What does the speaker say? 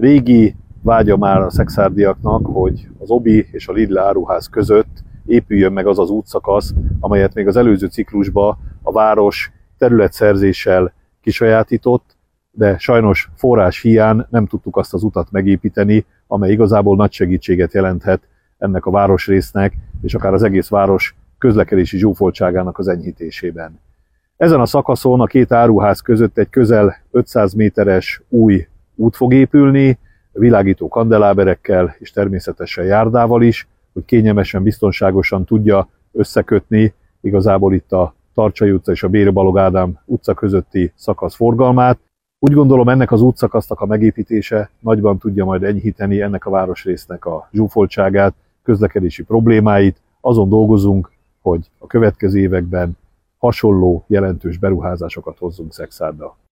Régi vágya már a szekszárdiaknak, hogy az Obi és a Lidl áruház között épüljön meg az az útszakasz, amelyet még az előző ciklusban a város területszerzéssel kisajátított, de sajnos forrás hiány nem tudtuk azt az utat megépíteni, amely igazából nagy segítséget jelenthet ennek a városrésznek, és akár az egész város közlekedési zsúfoltságának az enyhítésében. Ezen a szakaszon a két áruház között egy közel 500 méteres új út fog épülni, világító kandeláberekkel és természetesen járdával is, hogy kényelmesen, biztonságosan tudja összekötni igazából itt a Tarcsai utca és a Béri Balogh Ádám utca közötti szakasz forgalmát. Úgy gondolom, ennek az útszakasznak a megépítése nagyban tudja majd enyhíteni ennek a városrésznek a zsúfoltságát, közlekedési problémáit. Azon dolgozunk, hogy a következő években hasonló jelentős beruházásokat hozzunk Szekszárda.